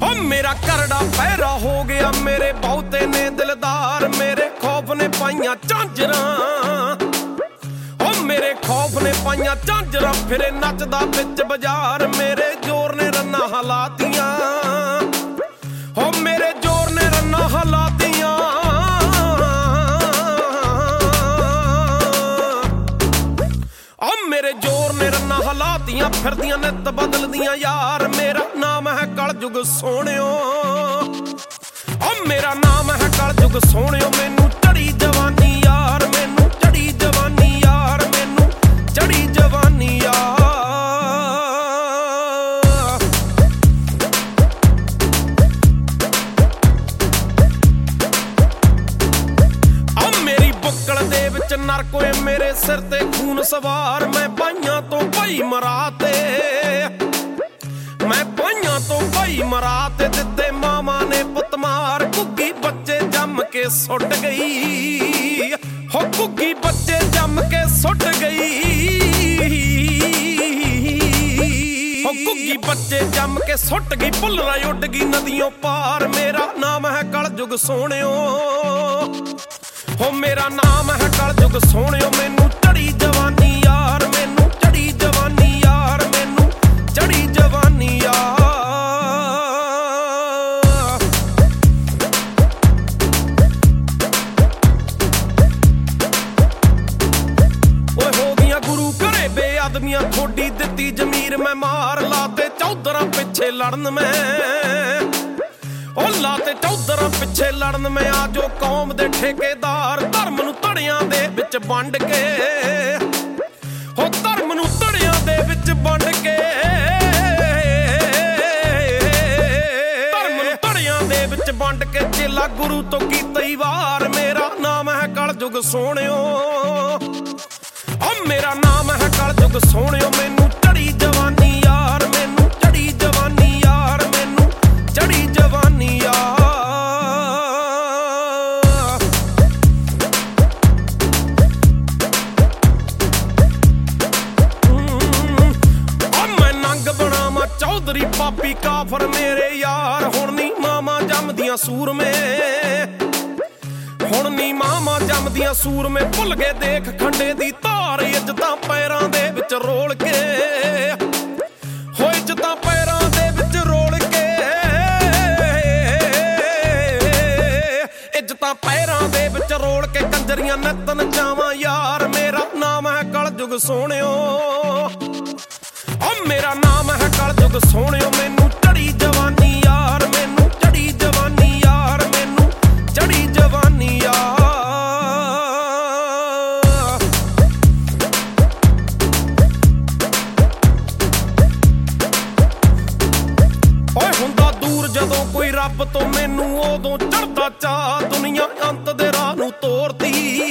हो मेरा करड़ा पैरा हो गया, मेरे बहुते ने दिलदार, मेरे खौफ ने पाइयां झांजरां। हो मेरे खौफ ने पाइयां झांजरां, फिरे नचदा बिच बाजार, मेरे जोर ने रन्ना हलातियां। हो मेरे जोर ने रन्ना हलातियां। मेरे जोर ने रन्ना हलातियां, फिरदियां नित बदलदियां यार। मेरा नाम है कलयुग सोहणियो, मेरा नाम है कलयुग सोहणियो। मैनू चढ़ी जवानी यार, मैनू चढ़ी जवानी यार, मैनू चढ़ी जवानी यार। मेरी बुक्कल दे विच नरक होए, मेरे सिर ते खून सवार। मैं भाइयां तो भाई मराते, मैं भाइयां तो भाई मराते, दिते मामा ने पुत मार। घुग्गी बच्चे जम के सुट गई, हो घुग्गी बच्चे जम के सुट गई। हो घुग्गी बच्चे जम के सुट गई, भुल्लरा उड गई नदियों पार। मेरा नाम है कलयुग सोहणियो, हो मेरा नाम है कलयुग सोहणियो। मैनू चढ़ी जवानी यार, मैनू चढ़ी जवानी यार, मैनू चढ़ी जवानी यार। ओए हो गया गुरु घरे बेअदबियां, थोड़ी दित्ती जमीर मैं मार। लाते चौधरां पिछे लड़न में, ओ लाते चौधरां पिछे लड़न में। आजो कौम दे ठेकेदार, धर्म नूं धड़ियां दे विच वंड के, हो धर्म नूं धड़ियां दे विच वंड के, धर्म नूं धड़ियां दे विच वंड के। चेला गुरु तो कीता ही वार। मेरा नाम है कलयुग सोहणियो, मेरा नाम है कलयुग सोहणियो। मैनू चढ़ी जवानी यार, मैनू चढ़ी जवानी यार, मैनू चढ़ी जवानी यार। मैं नंग बनावा चौधरी पापी काफर मेरे यार। हुण नी मामा जमदियां सूर में, हुण नी मामा जमदियां सूर में। भुल गए देख खंडे दी धार, इज्जतां पैरां दे विच रोल के, हो इज्जतां पैरां दे विच रोल के, इज्जतां पैरां दे विच रोल के। कंजरियां नित नचावां यार, मेरा नाम है कलयुग सोहणियो, मेरा नाम है कलयुग सोहणियो। मैनू चढ़ी जवानी यार, मैनू चढ़ी जवानी यार, मैनू चढ़ी जवानी यार। ओए हुंदा दूर जदों कोई रब तो, मैनू उदों चढ़दा चाह। दुनिया अंत दे राह नूं तोरती,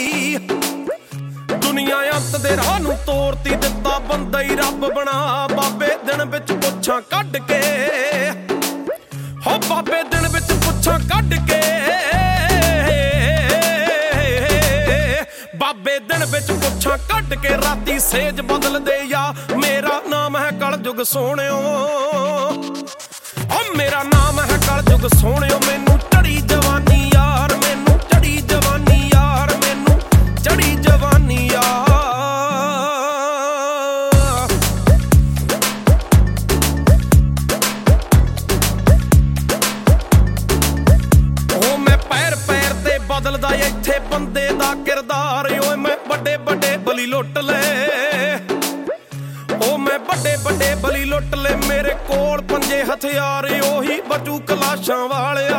दुनिया अंत दे राह नूं तोरती। दित्ता बंदा ही रब बना, बाबे दिन विच पुच्छां कढ के, हो बाबे दिन विच पुच्छां कढ के, बाबे दिन विच पुच्छां कढ के। राती सेज बदल दे या, मेरा नाम है कलयुग सोहणियो, मेरा नाम है कलयुग सोहणियो। मैनू चढ़ी जवानी यार, मैनू चढ़ी जवानी यार, मैनू चढ़ी जवानी यार। ओ मैं पैर पैर ते बदलदा इत्थे बंदे दा किरदार। ओए मैं बड़े बड़े बली लुट ले, ओ मैं बड़े बड़े बली लुट ले। मेरे कोल पंजे हथियार, ओही बचू कलाशां वालिया,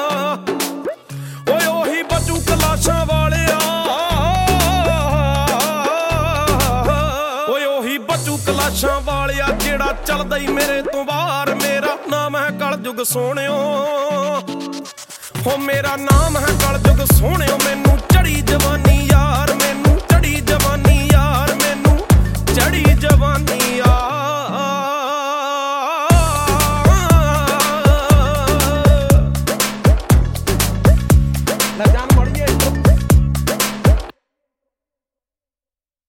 ओए ओही बचू कलाशां वालिया, ओए ओही बचू कलाशां वालिया। जेड़ा चलदा ही मेरे तो बाहर, मेरा नाम है कलयुग सोहणियो, हो मेरा नाम है कलयुग सोहणियो। मैनू चढ़ी जवानी यार,